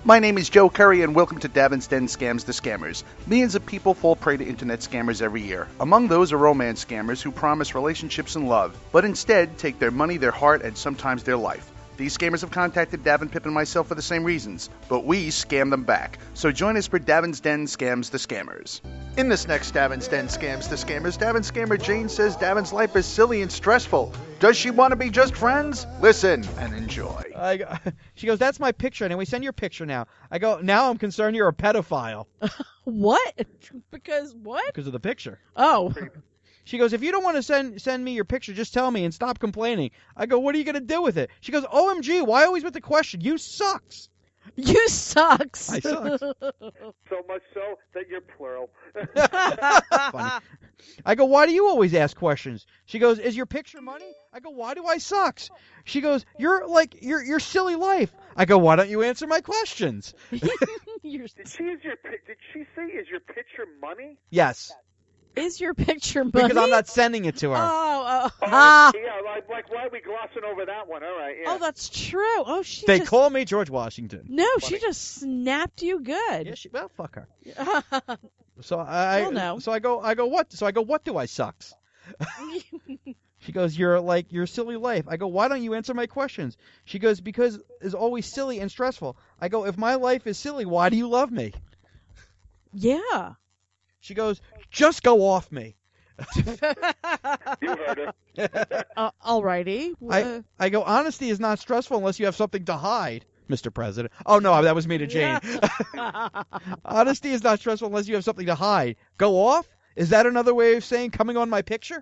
My name is Joe Curry, and welcome to Davin's Den Scams the Scammers. Millions of people fall prey to internet scammers every year. Among those are romance scammers who promise relationships and love, but instead take their money, their heart, and sometimes their life. These scammers have contacted Davin, Pip, and myself for the same reasons, but we scam them back. So join us for Davin's Den Scams the Scammers. In this next Davin's Den Scams the Scammers, Davin scammer Jane says Davin's life is silly and stressful. Does she want to be just friends? Listen and enjoy. She goes, that's my picture. Anyway, send your picture now. I go, now I'm concerned you're a pedophile. What? Because what? Because of the picture. Oh. She goes, if you don't want to send me your picture, just tell me and stop complaining. I go, what are you going to do with it? She goes, OMG, why always with the question? You sucks. You sucks. I sucks. So much so that you're plural. Funny. I go, why do you always ask questions? She goes, is your picture money? I go, why do I sucks? She goes, your silly life. I go, why don't you answer my questions? Did she say is your picture money? Yes. Is your picture money? Because I'm not sending it to her. Oh. Yeah, like why are we glossing over that one? All right, yeah. Oh, that's true. Oh, They call me George Washington. No, she just snapped you good. Yeah, well, fuck her. Well, no. So I go, what? So I go, what do I sucks? She goes, your silly life. I go, why don't you answer my questions? She goes, because it's always silly and stressful. I go, if my life is silly, why do you love me? Yeah. She goes, just go off me. You heard her. Alrighty. I go, honesty is not stressful unless you have something to hide, Mr. President. Oh, no, that was me to Jane. Honesty is not stressful unless you have something to hide. Go off? Is that another way of saying coming on my picture?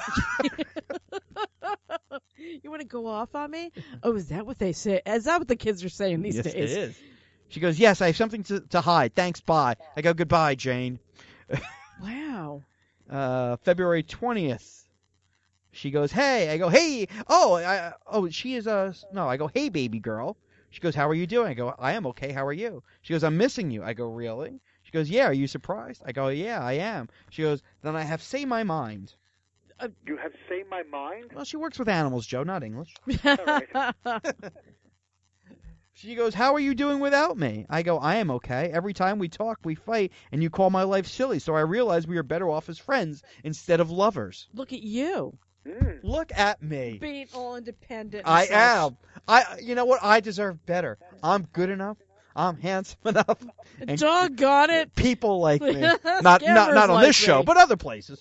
You want to go off on me? Oh, is that what they say? Is that what the kids are saying these days? Yes, it is. She goes, yes, I have something to hide. Thanks, bye. I go, goodbye, Jane. Wow. February 20th. She goes, hey. I go, hey. She is no, I go, hey, baby girl. She goes, how are you doing? I go, I am okay. How are you? She goes, I'm missing you. I go, really? She goes, yeah, are you surprised? I go, yeah, I am. She goes, then I have say my mind. You have say my mind? Well, she works with animals, Joe, not English. All right. She goes, how are you doing without me? I go, I am okay. Every time we talk, we fight, and you call my life silly, so I realize we are better off as friends instead of lovers. Look at you. Look at me. Being all independent. I am. You know what? I deserve better. I'm good enough. I'm handsome enough. And doggone it. people like me. Not on like this show, me. but other places.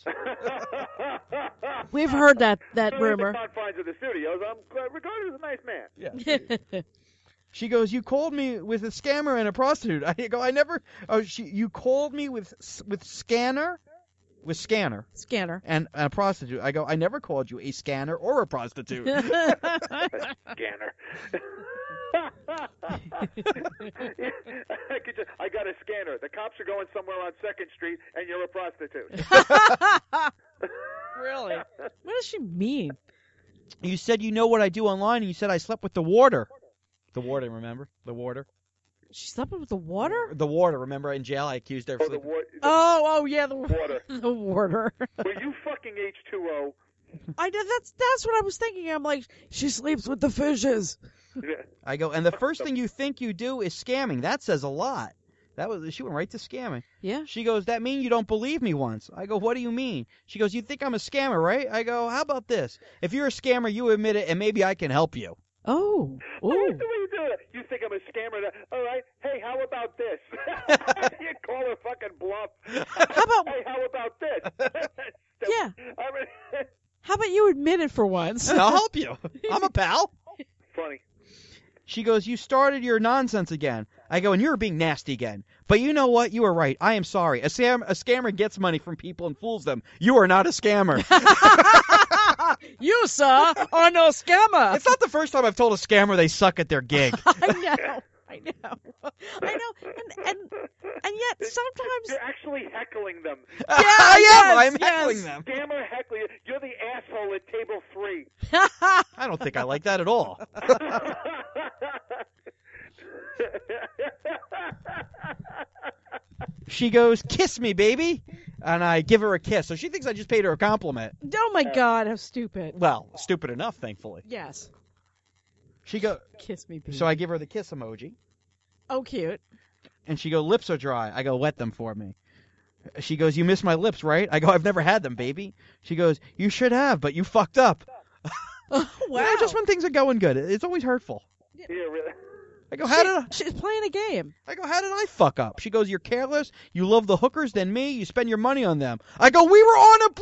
We've heard that In rumor. the confines of the studios, I'm regarded as a nice man. Yeah. She goes, you called me with a scammer and a prostitute. I go, I never. Oh, you called me with scanner Scanner. and a prostitute. I go, I never called you a scanner or a prostitute. Scanner. I got a scanner. The cops are going somewhere on 2nd Street, and you're a prostitute. Really? What does she mean? You said you know what I do online, and you said I slept with the warder. The warden, remember? The warder. She slept with the water? The warder, remember? In jail, I accused her of sleeping. Yeah, the water. The water. Were you fucking H2O? I know that's what I was thinking. I'm like, she sleeps with the fishes. I go, and the first thing you think you do is scamming. That says a lot. She went right to scamming. Yeah. She goes, that mean you don't believe me once? I go, what do you mean? She goes, you think I'm a scammer, right? I go, how about this? If you're a scammer, you admit it, and maybe I can help you. Oh. What do you do? You think I'm a scammer? All right. Hey, how about this? You call her fucking bluff. How about? Hey, how about this? Yeah. How about you admit it for once? I'll help you. I'm a pal. Funny. She goes, you started your nonsense again. I go, and you're being nasty again. But you know what? You were right. I am sorry. A scammer gets money from people and fools them. You are not a scammer. You, sir, are no scammer. It's not the first time I've told a scammer they suck at their gig. I know. And yet sometimes You're actually heckling them. I'm heckling them. Scammer heckling. You're the asshole at table 3. I don't think I like that at all. She goes, kiss me, baby. And I give her a kiss. So she thinks I just paid her a compliment. Oh, my God, how stupid. Well, stupid enough, thankfully. Yes. She goes, kiss me, baby. so I give her the kiss emoji. Oh, cute. And she goes, lips are dry. I go, wet them for me. She goes, you miss my lips, right? I go, I've never had them, baby. She goes, you should have, but you fucked up. Oh, wow. You know, just when things are going good, it's always hurtful. Yeah, really. I go, how did She's playing a game. I I fuck up? She goes, you're careless. You love the hookers than me. You spend your money on them. I go, we were on a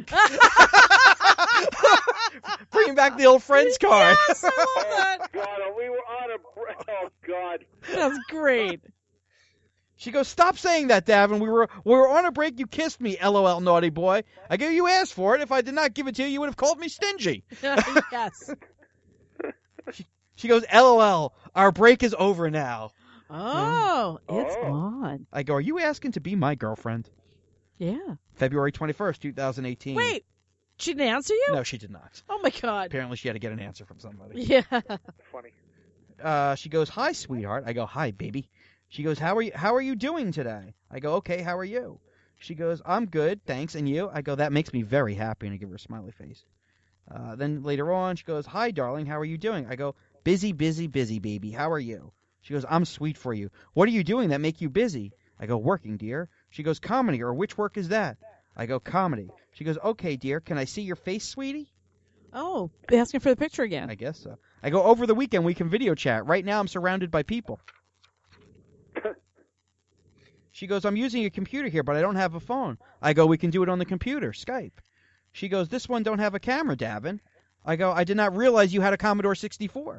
break. Bringing back the old Friends card. Yes, I love that. God, we were on a break. Oh, God. That's great. She goes, stop saying that, Davin. We were on a break. You kissed me, LOL, naughty boy. I go, you asked for it. If I did not give it to you, you would have called me stingy. Yes. She goes, LOL, our break is over now. Oh, it's Oh. on. I go, are you asking to be my girlfriend? Yeah. February 21st, 2018. Wait, she didn't answer you? No, she did not. Oh my God. Apparently she had to get an answer from somebody. Yeah. Funny. She goes, hi, sweetheart. I go, hi, baby. She goes, how are you doing today? I go, okay, how are you? She goes, I'm good, thanks, and you? I go, that makes me very happy, and I give her a smiley face. Then later on, she goes, hi, darling, how are you doing? I go, busy, busy, busy, baby. How are you? She goes, I'm sweet for you. What are you doing that make you busy? I go, working, dear. She goes, comedy, or which work is that? I go, comedy. She goes, okay, dear, can I see your face, sweetie? Oh, asking for the picture again. I guess so. I go, over the weekend we can video chat. Right now I'm surrounded by people. She goes, I'm using a computer here, but I don't have a phone. I go, we can do it on the computer, Skype. She goes, this one don't have a camera, Davin. I go, I did not realize you had a Commodore 64.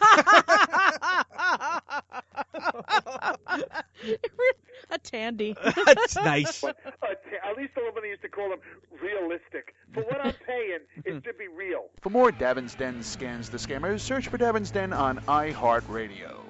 A Tandy. That's nice. But at least the woman used to call them realistic. For what I'm paying, it should be real. For more Davin's Den Scans the Scammers, search for Davin's Den on iHeartRadio.